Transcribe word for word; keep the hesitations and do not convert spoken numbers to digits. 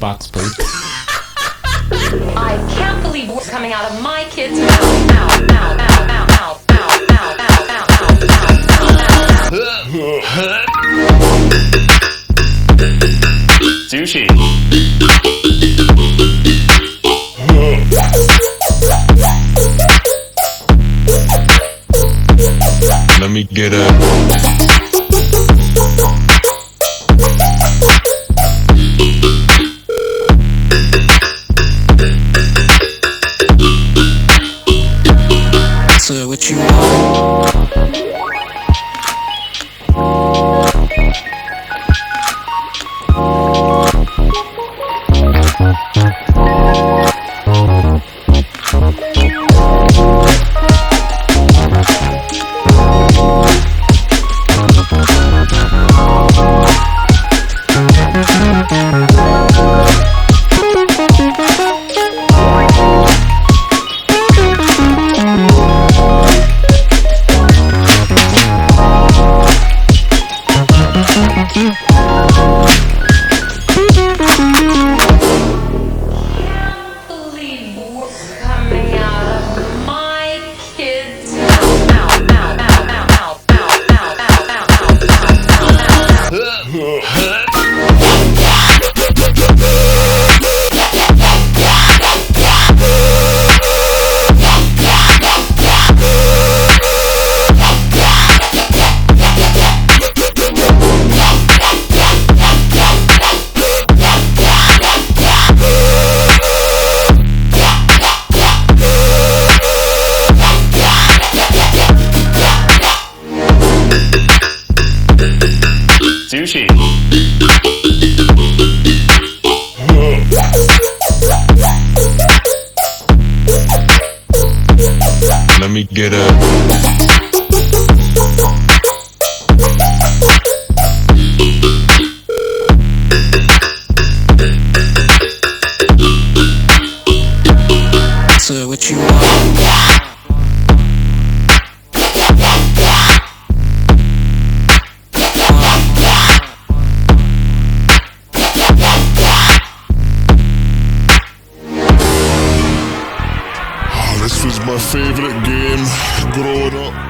box, please. I can't believe what's coming out of my kid's mouth. Mouth, mouth, mouth, mouth, mouth, mouth, mouth, mouth, mouth, mouth, mouth, mouth. Sushi. Let me get a So what you want? Believe what's coming out of my kid's mouth. Mouth, mouth, mouth, mouth, mouth, mouth, mouth, mouth, mouth, mouth, mouth, mouth. Sushi. Let me get a So what you want? This was my favorite game growing up.